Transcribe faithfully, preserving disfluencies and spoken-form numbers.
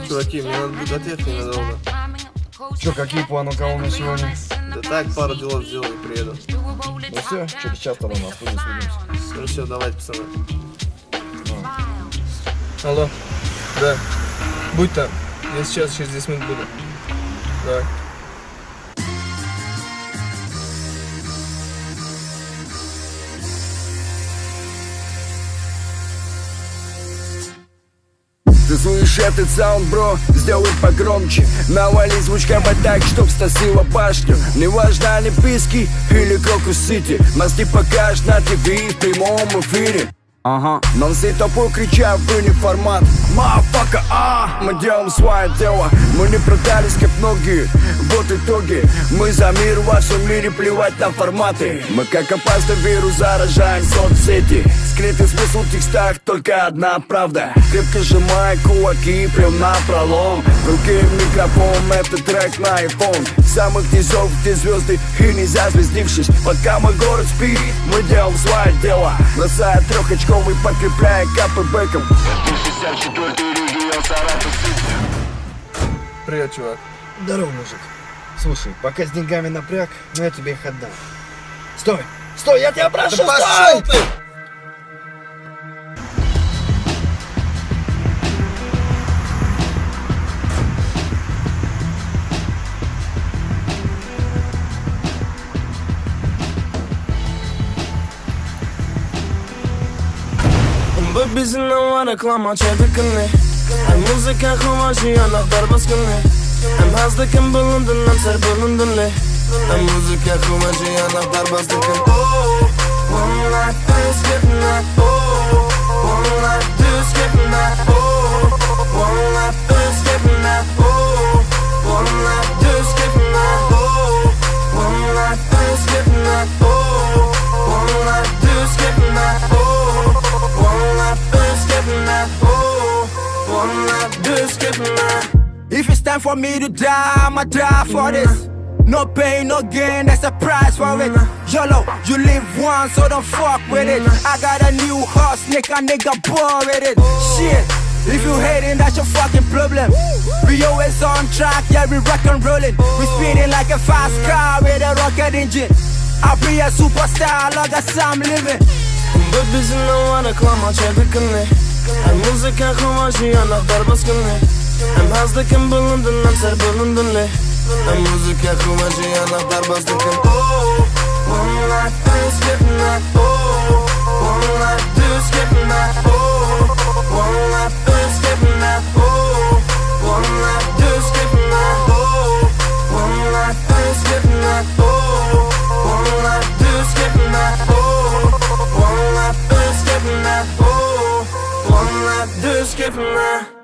Чуваки, мне надо будет отъехать ненадолго. Че, какие планы у кого на сегодня? Да так, пару делов сделаю и приеду. Ну все, через час тогда на студии свидимся. Ну все, давайте, пацаны. А. Алло. Да. Будь там. Я сейчас, через десять минут буду. Давай. Ты слышишь этот саунд, бро? Сделай погромче. Навали звучками так, чтоб сносила башню. Не важно, Олимпийский или Крокус-Сити. Мосты покажешь на ТВ в прямом эфире. Ага, но все топой кричат, были формат. Мафака, а, мы делаем свое дело. Мы не продались, как многие. Вот итоги. Мы за мир во всем мире, плевать на форматы. Мы как опасный вирус заражаем соцсети. Скрытый смысл в текстах, только одна правда. Крепко сжимая кулаки, прям на пролом. В руке микрофон, это трек на iPhone. Самых низов, где звезды и не зазвездившись. Пока мой город спит, мы делаем свое дело. Бросая трехочковый, подкрепляя капэбэком. Привет, чувак. Здорово, мужик. Слушай, пока с деньгами напряг, но я тебе их отдам. Стой! Стой, я тебя прошу, Да стой! пошел ты! Bu bizim var reklama çevikini. Hem müzika kuvacı anahtar baskını. Hem hazdıkın bulundun hem ser bulundun le. Hem müzika kuvacı anahtar bastıkın. One life is getting that. One life is getting that. One life is getting that. One life is getting that. One life is getting that. One life is getting that. One life is getting that. One life is getting that. If it's time for me to die, I'ma die for this. No pain, no gain, that's the price for it. YOLO, you live once, so don't fuck with it. I got a new horse, nigga, nigga, bored with it. Shit, if you hating, that's your fucking problem. We always on track, yeah, we rock and rollin'. We speeding like a fast car with a rocket engine. I'll be a superstar, like a Sam living. Bu bizim var reklama çevikini. Hem müzika kuvacı anahtar baskını. Hem hazdıkın bulundun hem ser bulundun le. Hem müzika kuvacı anahtar bastıkın. One life is getting that. One life is getting that. One life is getting that. One life is getting that. One life is getting that. One life is getting that. One life is getting that. One life is getting that.